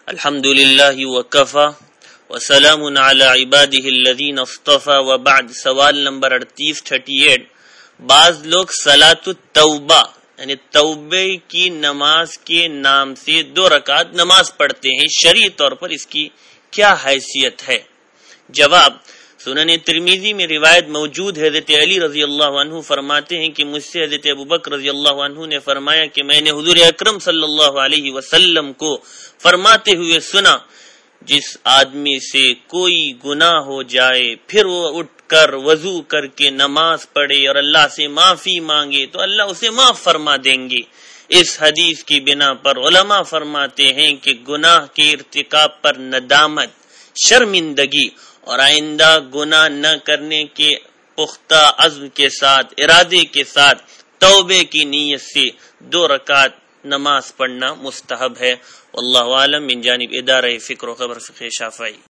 الحمدللہ وکفا وسلام علی عبادہ الذین اصطفى وبعد. سوال نمبر 38. بعض لوگ صلاۃ التوبہ یعنی توبے کی نماز کے نام سے 2 رکعت نماز پڑھتے ہیں، شرعی طور پر اس کی کیا حیثیت ہے؟ جواب: سنن ترمذی میں روایت موجود ہے، حضرت علی رضی اللہ عنہ فرماتے ہیں کہ مجھ سے حضرت ابوبکر رضی اللہ عنہ نے فرمایا کہ میں نے حضور اکرم صلی اللہ علیہ وسلم کو فرماتے ہوئے سنا، جس آدمی سے کوئی گناہ ہو جائے پھر وہ اٹھ کر وضو کر کے نماز پڑھے اور اللہ سے معافی مانگے تو اللہ اسے معاف فرما دیں گے۔ اس حدیث کی بنا پر علماء فرماتے ہیں کہ گناہ کے ارتکاب پر ندامت، شرمندگی اور آئندہ گناہ نہ کرنے کے پختہ عزم کے ساتھ، ارادے کے ساتھ توبے کی نیت سے 2 رکعت نماز پڑھنا مستحب ہے۔ واللہ عالم۔ من جانب ادارہ فکر و خبر فقہ شافعی۔